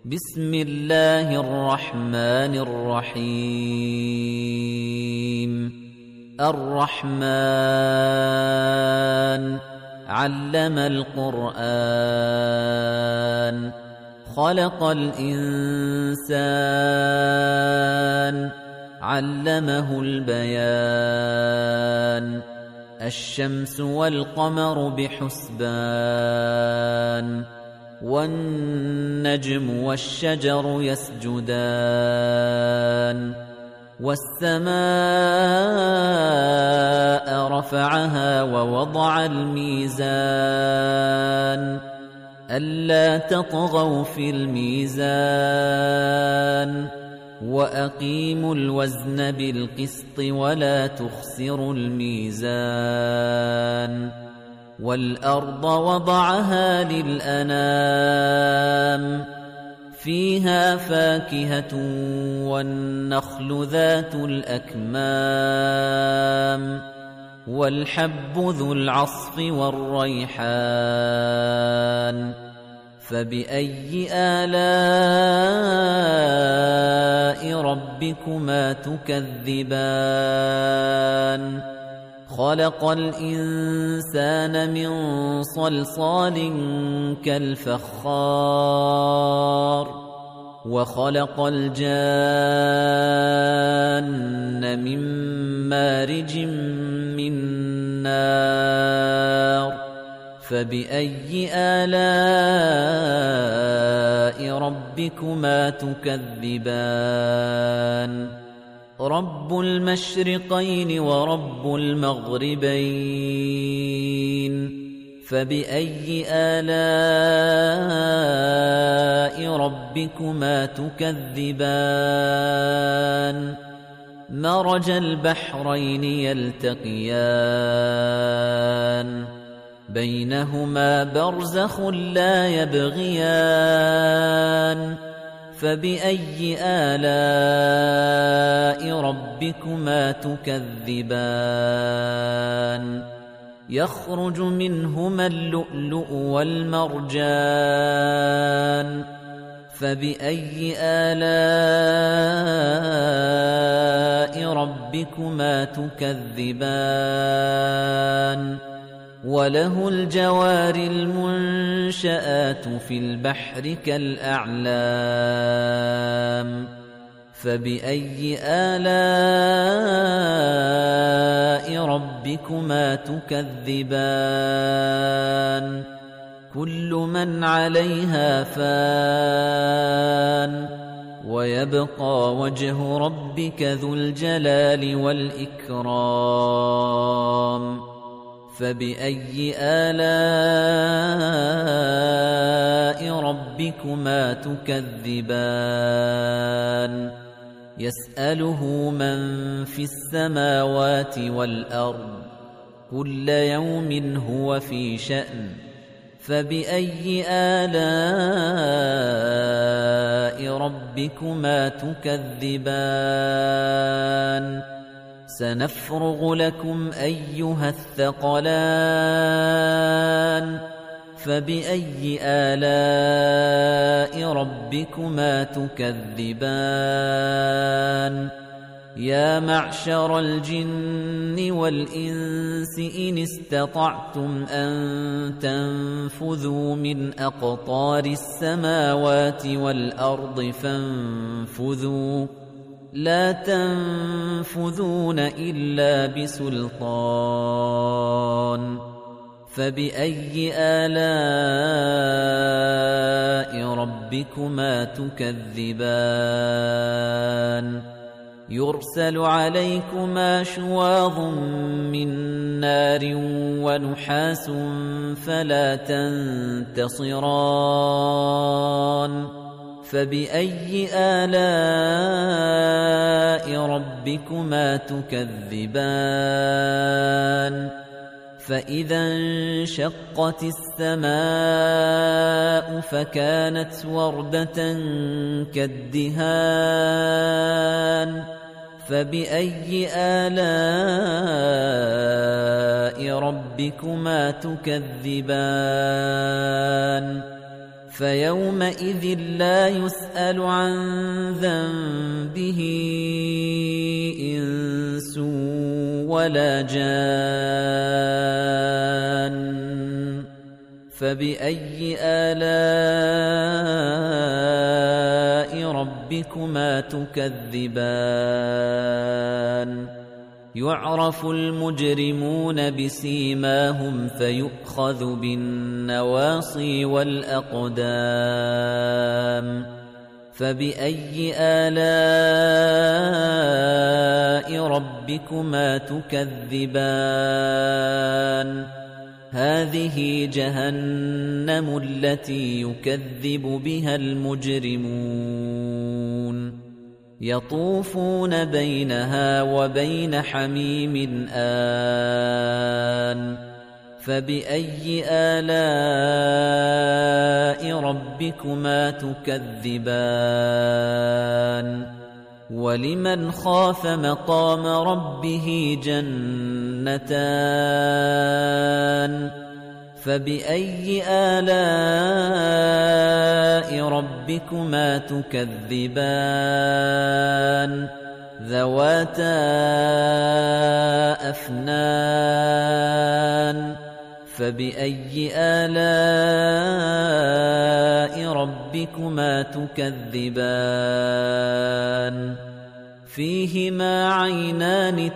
بسم الله الرحمن الرحيم الرحمن علم القرآن خلق الإنسان علمه البيان الشمس والقمر بحسبان والنجم والشجر يسجدان والسماء رفعها ووضع الميزان ألا تطغوا في الميزان وأقيموا الوزن بالقسط ولا تخسروا الميزان والأرض وضعها للأنام فيها فاكهة والنخل ذات الأكمام والحب ذو العصف والريحان فبأي آلاء ربكما تكذبان خلق الإنسان من صلصال كالفخار وخلق الجان من مارج من نار فبأي آلاء ربكما تكذبان رب المشرقين ورب المغربين فبأي آلاء ربكما تكذبان مرج البحرين يلتقيان بينهما برزخ لا يبغيان فبأي آلاء ربكما تكذبان يخرج منهما اللؤلؤ والمرجان فبأي آلاء ربكما تكذبان وله الجوار المنشآت في البحر كالأعلام فبأي آلاء ربكما تكذبان كل من عليها فان ويبقى وجه ربك ذو الجلال والإكرام فبأي آلاء ربكما تكذبان يسأله من في السماوات والأرض كل يوم هو في شأن فبأي آلاء ربكما تكذبان سنفرغ لكم أيها الثقلان فبأي آلاء ربكما تكذبان يا معشر الجن والإنس إن استطعتم أن تنفذوا من أقطار السماوات والأرض فانفذوا لا تنفذون إلا بسلطان فبأي آلاء ربكما تكذبان يرسل عليكما شواظ من نار ونحاس فلا تنتصران فبأي آلاء ربكما تكذبان فإذا انشقت السماء فكانت وردة كالدهان فبأي آلاء ربكما تكذبان فيومئذ لا يسأل عن ذنبه إنس ولا جان فبأي آلاء ربكما تكذبان يعرف المجرمون بسيماهم فيؤخذ بالنواصي والأقدام فبأي آلاء ربكما تكذبان هذه جهنم التي يكذب بها المجرمون يطوفون بينها وبين حميم آن فبأي آلاء ربكما تكذبان ولمن خاف مقام ربه جنتان فبأي آلاء ربكما تكذبان ذواتا أفنان فبأي آلاء ربكما تكذبان فيهما عينان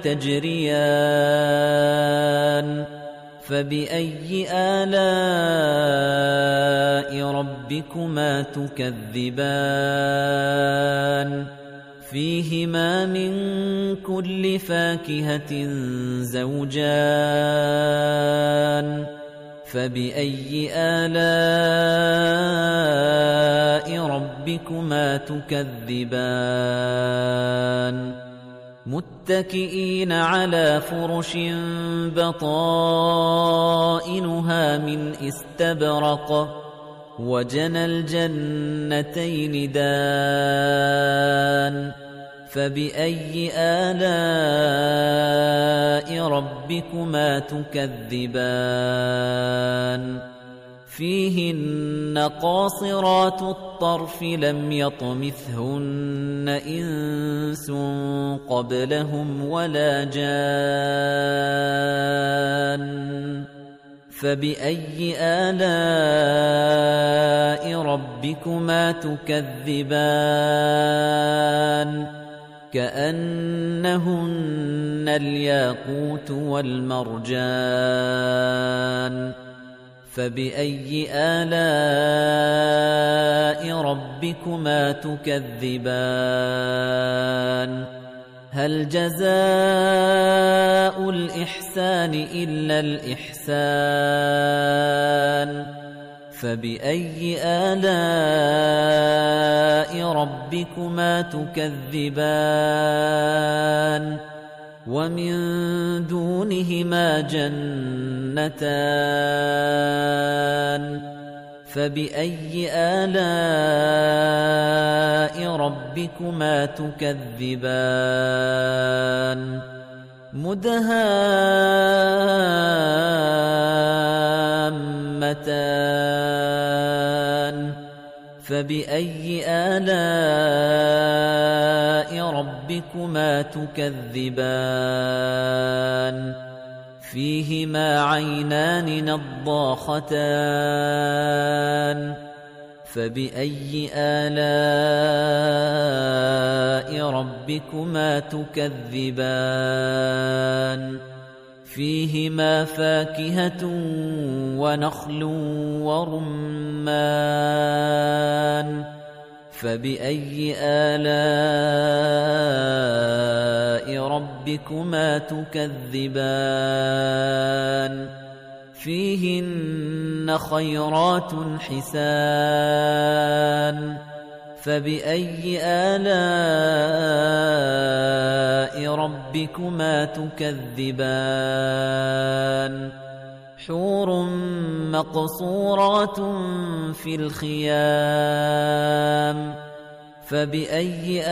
تجريان فبأي آلاء ربكما تكذبان فيهما من كل فاكهة زوجان فبأي آلاء ربكما تكذبان متكئين على فرش بطائنها من استبرق وجنى الجنتين دان فبأي آلاء ربكما تكذبان فيهن قاصرات الطرف لم يطمثهن إنس قبلهم ولا جان فبأي آلاء ربكما تكذبان كأنهن الياقوت والمرجان فبأي آلاء ربكما تكذبان هل جزاء الإحسان إلا الإحسان فبأي آلاء ربكما تكذبان ومن دونهما جنتان فبأي آلاء ربكما تكذبان مدهامتان فبأي آلاء ربكما تكذبان فيهما عينان نضاختان فبأي آلاء ربكما تكذبان فيهما فاكهة ونخل ورمان فبأي آلاء ربكما تكذبان فيهن خيرات حسان فبأي آلاء ربكما تكذبان حور مقصورات في الخيام فبأي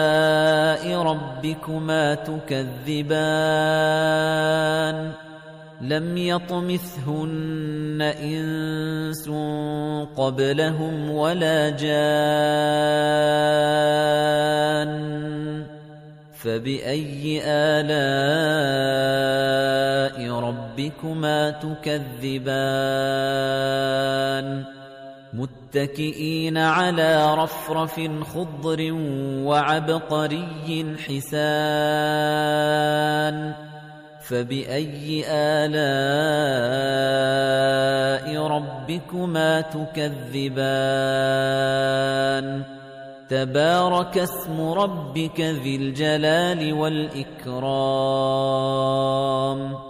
آلاء ربكما تكذبان لم يطمثهن إنس قبلهم ولا جان فبأي آلاء ربكما تكذبان متكئين على رفرف خضر وعبقري حسان فبأي آلاء ربكما تكذبان تبارك اسم ربك ذي الجلال والإكرام